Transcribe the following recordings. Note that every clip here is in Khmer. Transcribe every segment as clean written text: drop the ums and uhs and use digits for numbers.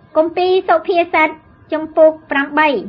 Công ty sổ phía sạch trong phục 8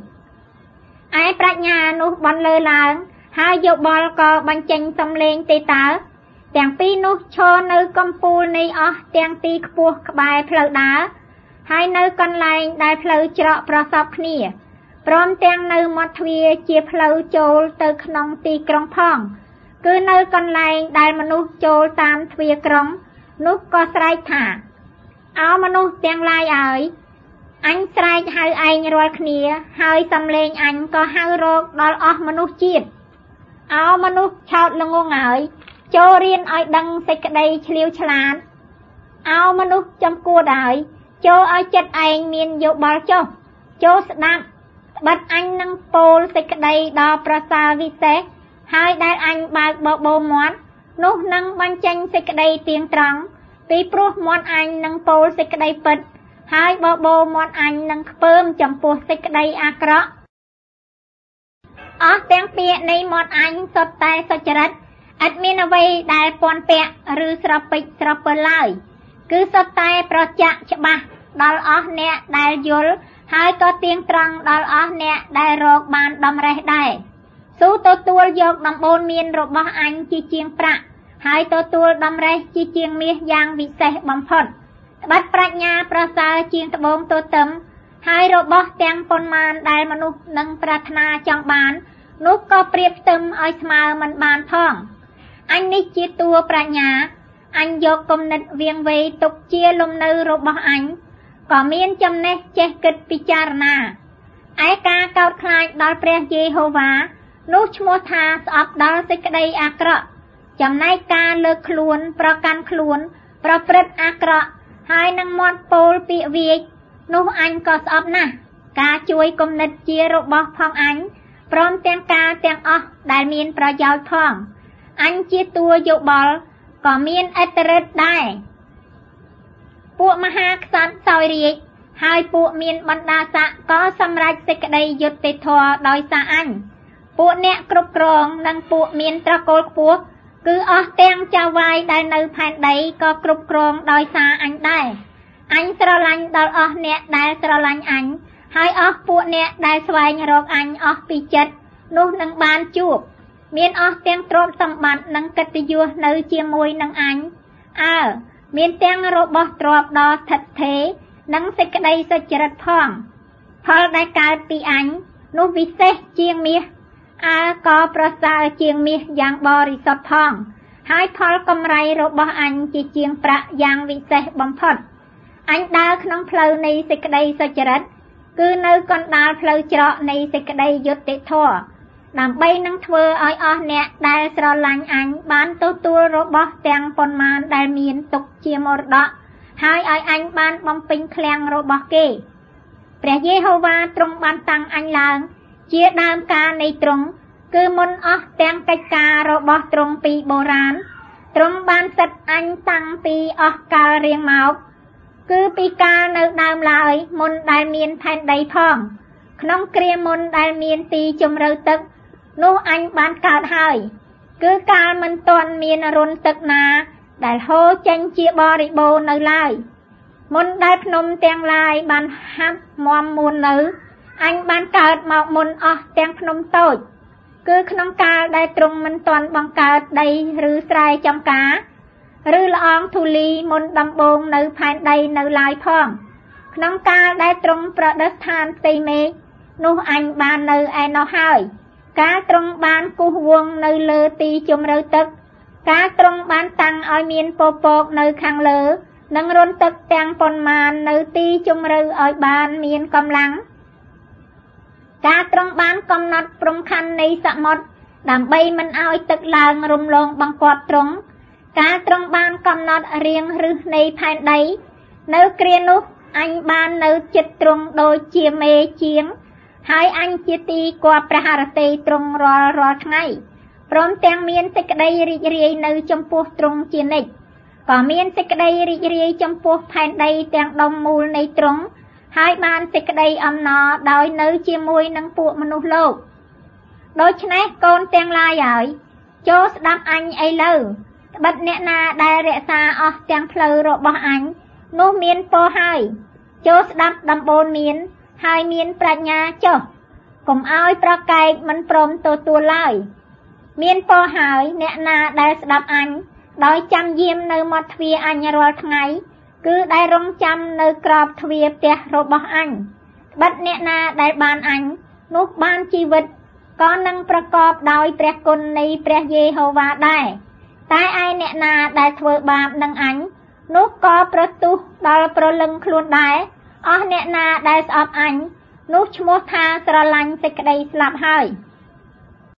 aiប្រាជ្ញានោះបនលើឡើងហើយយកបលក៏បញ្ចេញសំឡេងទេតើទាំងពីរនោះឈរនៅកំពូលនៃអស់ទាំងទីខ្ពស់ក្បែរផ្លូវដើរហើយនៅកន្លែងដែលផ្លូវច្រកប្រសពគ្នាព្រមទាំងនៅមាត់ទ្វារជាផ្លូវចូលទៅក្នុងទីក្រុងផងគឺនៅកន្លែងដែលមនុស្សចូលតាមទ្វារក្រុងនោះក៏ស្រែកថាអោមនុស្សទាំងឡាយអើយអញស្រែកហៅឯងរាល់គ្នាហើយសំឡេងអញក៏ហៅរកដល់អស់មនុស្សជាតិអោមនុស្សឆោតល្ងងអើយចូលរៀនឲ្យដឹងសេចក្តីឆ្លៀវឆ្លាតអោមនុស្សចំគួរហើយចូលឲ្យចិត្តឯងមានយោបល់ចុះចូលស្ដាប់ត្បិតអញនឹងពោលសេចក្តីដ៏ប្រសើរវិសេសហើយដែលអញបើកបបោមាត់នោះនឹងបញ្ចេញសេចក្តីទៀងត្រង់ពីព្រោះមាត់អញនឹងពោលសេចក្តីពិតហើយបបោមាត់អញនឹងខ្ពើមចំពោះសេចក្តីអាក្រក់អស់ទាំងពាក្យនៃមាត់អញសុទ្ធតែសុចរិតឥតមានអ្វីដែលពន់ពាក់ឬស្រពេចស្រពិលឡើយគឺសុទ្ធតែប្រចាក់ច្បាស់ដល់អស់អ្នកដែលយល់ហើយក៏ទៀងត្រង់ដល់អស់អ្នកដែលរកបានដំណេះដែរស៊ូទទួលយកដំបូន្មានរបស់អញជាជាងប្រាក់ហើយទទួលដំណេះជាជាងមាសយ៉ាងវិសេសបំផុតត្បិតប្រាជ្ញាប្រសើរជាងត្បូងទទឹមហើយរបស់ទាំងប៉ុន្មានដែលមនុស្សនឹងប្រាថ្នាចង់បាននោះក៏ប្រៀបផ្ទឹមឲ្យស្មើមិនបានផងអញនេះជាតួប្រាជ្ញាអញយកគំនិតវៀងវៃទុកជាលំនៅរបស់អញក៏មានចំណេះចេះគិតពិចារណាឯការកោតខ្លាចដល់ព្រះយេហូវ៉ានោះឈ្មោះថាស្អប់ដល់សេចក្តីអាក្រក់ចំណែកការលើកខ្លួនប្រកាន់ខ្លួនប្រព្រឹត្តអាក្រក់ហើយនឹងមាត់ពោលពាក្យវាចនោះអញក៏ស្អប់ណាស់ការជួយគំនិតជារបស់ផងអញព្រមទាំងការទាំងអស់ដែលមានប្រយោជន៍ផងអញជាតួយោបល់ក៏មានឥទ្ធិឫទ្ធិដែរពួកមហាក្សត្រសោយរាជហើយពួកមានបណ្ដាស័ក្តិក៏សម្រេចសេចក្តីយុត្តិធម៌ដោយសារអញពួកអ្នកគ្រប់គ្រងនិងពួកមានត្រកូលខ្ពស់គឺអស់ទាំងចៅវាយដែលនៅផែនដីក៏គ្រប់គ្រងដោយសារអញដែរអញស្រឡាញ់ដល់អស់អ្នកដែលស្រឡាញ់អញហើយអស់ពួកអ្នកដែលស្វែងរកអញអស់ពីចិត្តនោះនឹងបានជួបមានអស់ទាំងទ្រព្យសម្បត្តិនិងកិត្តិយសនៅជាមួយនឹងអញមានទាំងរបស់ទ្រព្យដ៏ស្ថិតស្ថេរនិងសេចក្តីសុចរិតផងផលដែលកើតពីអញនោះវិសេសជាងមាសក៏ប្រសើរជាងមាសយ៉ាងបរិសុទ្ធផងហើយផលកម្រៃរបស់អញជាជាងប្រាក់យ៉ាងវិសេសបំផុតអញដើរក្នុងផ្លូវនៃសេចក្តីសុចរិតគឺនៅកណ្ដាលផ្លូវច្រកនៃសេចក្តីយុត្តិធម៌ដើម្បីនឹងធ្វើឲ្យអស់អ្នកដែលស្រឡាញ់អញបានទទួលរបស់ទាំងប៉ុន្មានដែលមានទុកជាមរតកហើយឲ្យអញបានបំពេញឃ្លាំងរបស់គេព្រះយេហូវ៉ាទ្រង់បានតាំងអញឡើងជាដើមការនៃទ្រង់គឺមុនអស់ទាំងកិច្ចការរបស់ទ្រង់ពីបុរាណទ្រង់បានសិតអញតាំងពីអស់កាលរៀងមកគឺពីកាលនៅដើមឡើយមុនដែលមានផែនដីផងក្នុងគ្រាមុនដែលមានទីជម្រៅទឹកនោះអញបានកើតហើយគឺកាលមិនទាន់មានរុនទឹកណាដែលហូរចេញជាបរិបូរណ៍នៅឡើយមុនដែលភ្នំទាំងឡាយបានហាត់មាំមួននៅអញបានកើតមកមុនអស់ទាំងភ្នំតូចគឺក្នុងកាលដែលទ្រង់មិនទាន់បង្កើតដីឬស្រែចម្ការឬល្អងធូលីមុនដំបូងនៅផែនដីនៅឡើយផងក្នុងកាលដែលទ្រង់ប្រដិស្ថានផ្ទៃមេឃនោះអញបាននៅឯនោះហើយកាលទ្រង់បានគូសវង្សនៅលើទីជម្រៅទឹកកាលទ្រង់បានតាំងឲ្យមានពពកនៅខាងលើនិងរុនទឹកទាំងប៉ុន្មាននៅទីជម្រៅឲ្យបានមានកម្លាំងការទ្រង់បានកំណត់ព្រំខណ្ឌនៃសមុទ្រដើម្បីមិនឲ្យទឹកឡើងរំលងបង្គាប់ទ្រង់ការទ្រង់បានកំណត់រាងឫសនៃផែនដីនៅគ្រានោះអញបាននៅចិត្តទ្រង់ដូចជាមេជាងហើយអញជាទីគប់ព្រះハរតីទ្រង់រាល់ថ្ងៃព្រមទាំងមានសេចក្តីរីករាយនៅចំពោះទ្រង់ជានិច្ចក៏មានសេចក្តីរីករាយចំពោះផែនដីទាំងដុំមូលនៃទ្រង់ហើយបានសេចក្តីអំណរដោយនៅជាមួយនឹងពួកមនុស្សលោកដូច្នេះកូនទាំងឡាយហើយចូលស្ដាប់អញឥឡូវត្បិតអ្នកណាដែលរក្សាអស់ទាំងផ្លូវរបស់អញនោះមានពរហើយចូលស្ដាប់ដំបូន្មានហើយមានប្រាជ្ញាចុះកុំឲ្យប្រកែកមិនព្រមទទួលឡើយមានពរហើយអ្នកណាដែលស្ដាប់អញដោយចាំយាមនៅមាត់ទ្វារអញរាល់ថ្ងៃគឺដែលរងចាំនៅក្របទ្វារផ្ទះរបស់អញបិទអ្នកណាដែលបានអញនោះបានជីវិតក៏នឹងប្រកបដោយព្រះគុណនៃព្រះយេហូវ៉ាដែរតែឯអ្នកណាដែលធ្វើបាបនឹងអញនោះក៏ប្រទុះដល់ប្រលឹងខ្លួនដែរអស់អ្នកណាដែលស្អប់អញនោះឈ្មោះថាស្រឡាញ់សេចក្តីស្លាប់ហើយ